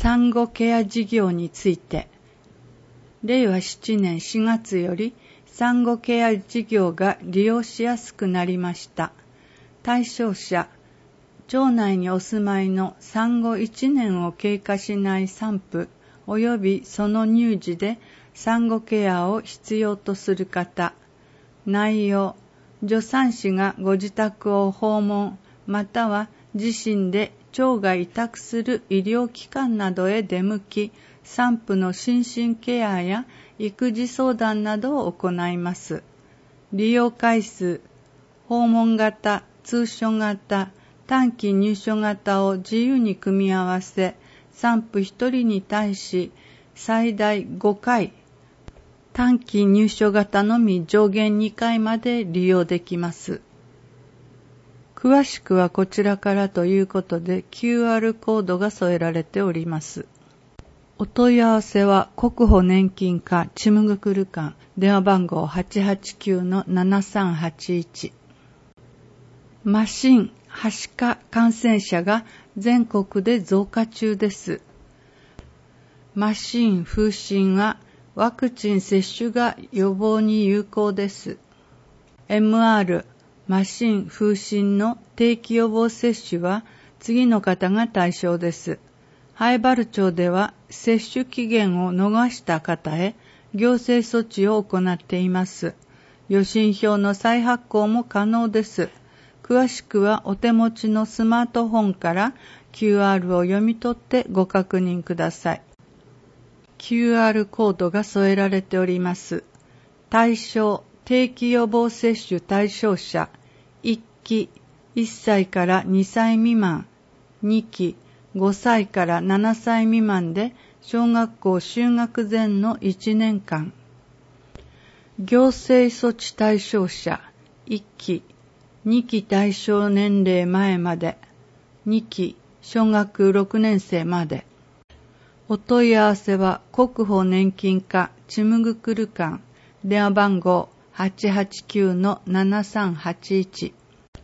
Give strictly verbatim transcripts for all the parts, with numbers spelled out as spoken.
産後ケア事業について、れいわななねんしがつより産後ケア事業が利用しやすくなりました。対象者、町内にお住まいの産後いちねんを経過しない産婦及びその乳児で産後ケアを必要とする方。内容、助産師がご自宅を訪問または自身で町が委託する医療機関などへ出向き、産婦の心身ケアや育児相談などを行います。利用回数、訪問型、通所型、短期入所型を自由に組み合わせ、産婦ひとりに対し最大ごかい、短期入所型のみ上限にかいまで利用できます。詳しくはこちらからということで キューアール コードが添えられております。お問い合わせは国保年金課チムグクル館電話番号 はちはちきゅうのななさんはちいち。麻疹、はしか感染者が全国で増加中です。麻疹、風疹はワクチン接種が予防に有効です。エムアール、麻疹、風疹の定期予防接種は次の方が対象です。南風原町では接種期限を逃した方へ行政措置を行っています。予診票の再発行も可能です。詳しくはお手持ちのスマートフォンから キューアール を読み取ってご確認ください。キューアール コードが添えられております。対象、定期予防接種対象者、いっき、いっさいからにさい未満、にき、ごさいからななさい未満で小学校就学前のいちねんかん。行政措置対象者、いっき、にき対象年齢前まで、にき、小学ろくねんせいまで。お問い合わせは国保年金課チムグクル館電話番号 はちはちきゅうのななさんはちいち。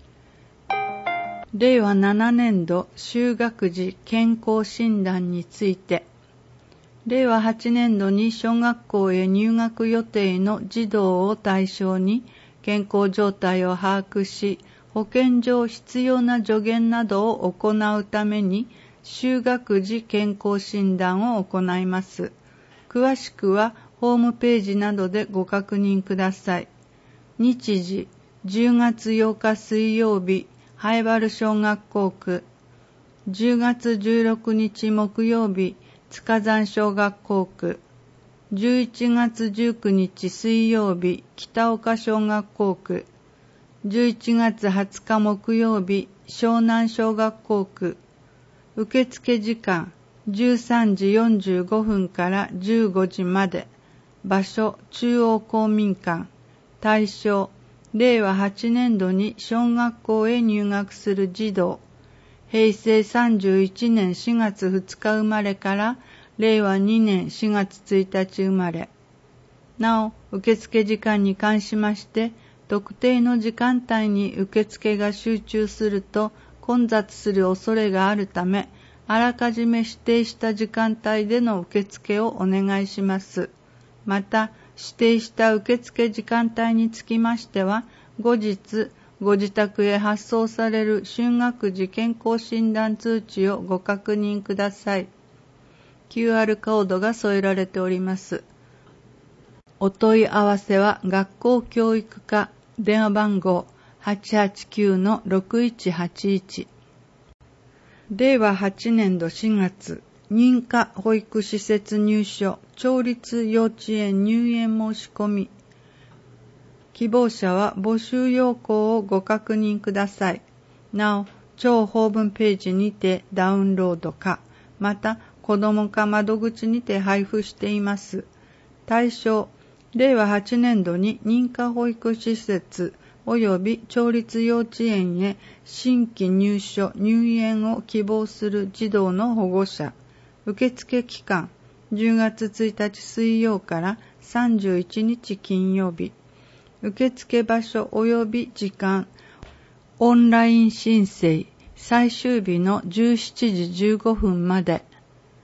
れいわななねんど就学時健康診断について、れいわはちねんどに小学校へ入学予定の児童を対象に健康状態を把握し、保健上必要な助言などを行うために就学時健康診断を行います。詳しくはホームページなどでご確認ください。日時、じゅうがつようか水曜日、南風原小学校区、じゅうがつじゅうろくにち木曜日、塚山小学校区、じゅういちがつじゅうくにち水曜日、北岡小学校区、じゅういちがつはつか木曜日、湘南小学校区。受付時間じゅうさんじよんじゅうごふんからじゅうごじまで。場所、中央公民館。対象、れいわはちねんどに小学校へ入学する児童。へいせいさんじゅういちねんしがつふつか生まれかられいわにねんしがつついたち生まれ。なお、受付時間に関しまして、特定の時間帯に受付が集中すると混雑する恐れがあるため、あらかじめ指定した時間帯での受付をお願いします。また、指定した受付時間帯につきましては、後日、ご自宅へ発送される就学時健康診断通知をご確認ください。キューアール コードが添えられております。お問い合わせは学校教育課電話番号 はちはちきゅうのろくいちはちいち。れいわはちねんどしがつ、認可保育施設入所、町立幼稚園入園申し込み。希望者は募集要項をご確認ください。なお、町ホームページにてダウンロードか、また子ども課窓口にて配布しています。対象、れいわはちねんどに認可保育施設及び町立幼稚園へ新規入所・入園を希望する児童の保護者。受付期間、じゅうがつついたち水曜からさんじゅういちにち金曜日。受付場所及び時間、オンライン申請、最終日のじゅうしちじじゅうごふんまで。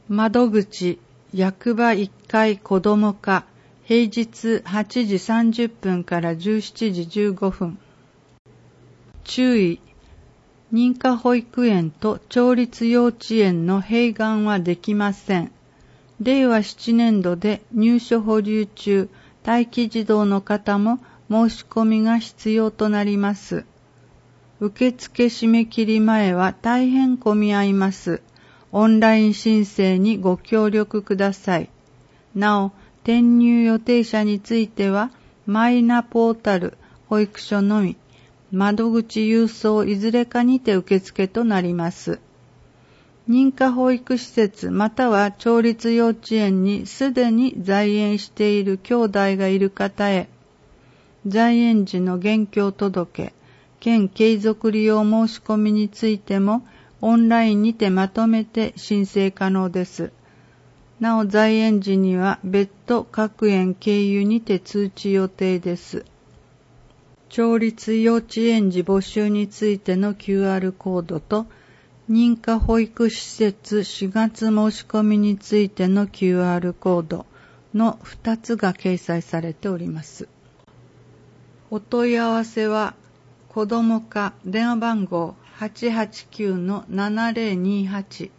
窓口、役場いっかい子ども課、平日はちじさんじゅっぷんからじゅうしちじじゅうごふん。注意、認可保育園と町立幼稚園の閉館はできません。れいわななねんどで入所保留中、待機児童の方も申し込みが必要となります。受付締め切り前は大変混み合います。オンライン申請にご協力ください。なお、転入予定者については、マイナポータル、保育所のみ、窓口郵送いずれかにて受付となります。認可保育施設または町立幼稚園にすでに在園している兄弟がいる方へ、在園時の現況届、県継続利用申し込みについてもオンラインにてまとめて申請可能です。なお在園時には別途各園経由にて通知予定です。町立幼稚園児募集についての キューアール コードと認可保育施設しがつ申し込みについての キューアール コードのふたつが掲載されております。お問い合わせは子ども課電話番号 はちはちきゅうのななぜろにはち